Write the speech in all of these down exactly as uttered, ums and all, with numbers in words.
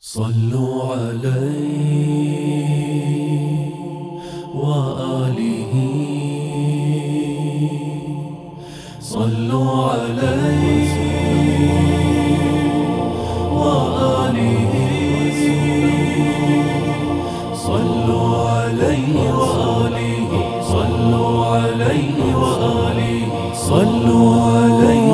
صلوا عليه وآله صلوا عليه وآله صلوا عليه وآله صلوا عليه وآله صلوا عليه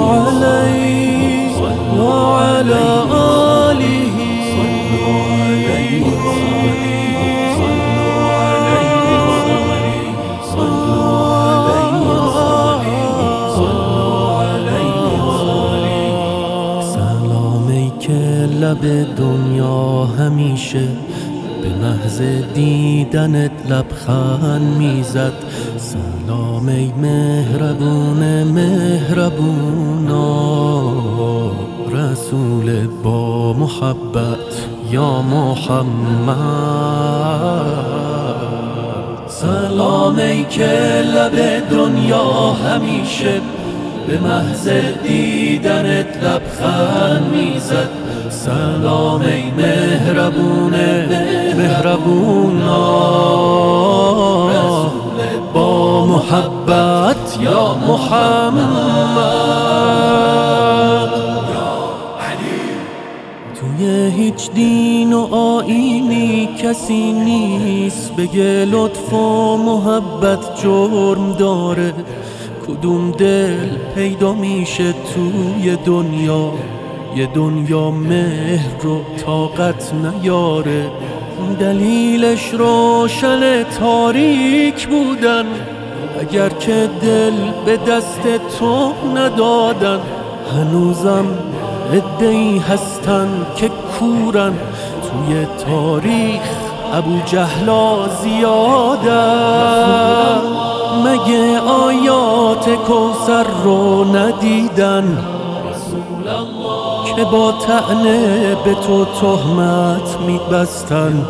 وعلى آله صلوا عليه وآله صلوا عليه وآله صلوا عليه وآله صلوا عليه وآله. سلام ای که لب دنیا همیشه به محض دیدنت لبخند میزد. سلام ای مهربون مهربونا، رسول با محبت یا محمد. سلام ای که لب دنیا همیشه به محض دیدنت لبخند میزد. سلام ای مهربون مهربونا، با محبت یا محمد. توی هیچ دین و آیینی کسی نیست بگه لطف و محبت جرم داره. کدوم دل پیدا میشه توی دنیا یه دنیا مهر رو طاقت نیاره؟ دلیلش روشن تاریک بودن، اگر که دل به دست تو ندادن. هنوزم عده‌ای هستن که کورن، توی تاریخ ابو جهلا زیادن. مگه آیات کوثر رو ندیدن که با طعنه به تو تهمت میبستن؟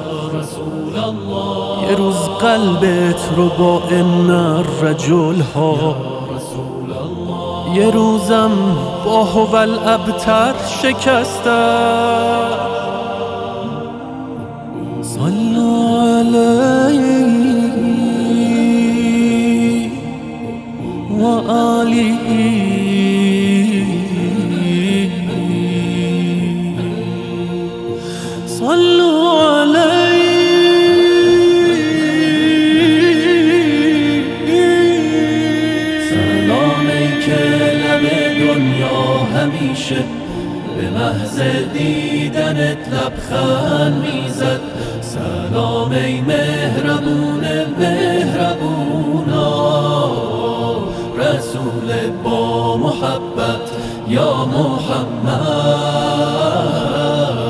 یه روز قلبت رو با ان الرجل ها، یه روزم با هو الابتر شکستن. صلوا علیه و آله صلوا علیه. سلام ای که لب دنیا همیشه به محض دیدنت لبخند میزد. سلام ای مهربون مهربونا، رسول با محبت یا محمد.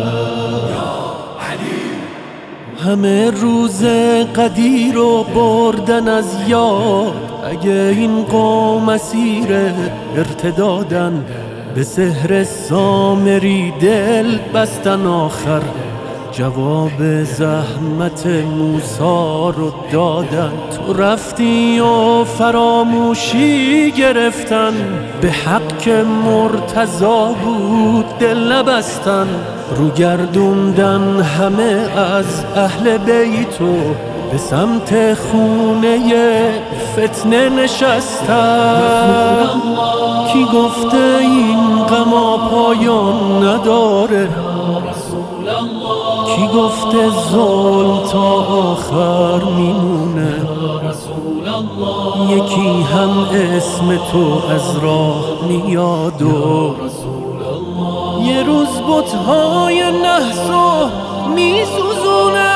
همه روز قدیر رو بردن از یاد، اگه این قوم اسیر ارتدادن. به سحر سامری دل بستن، آخر جواب زحمت موسی رو دادن. تو رفتی و فراموشی گرفتن، به حق که مرتضی بود دل نبستن. رو گردوندن همه از اهل بیتو، به سمت خونه فتنه نشستن. کی گفته این غم پایان نداره؟ کی گفته ظلم تا آخر میمونه؟ یکی هم اسم تو از راه میاد و یه روز بت‌های نحس میسوزونه.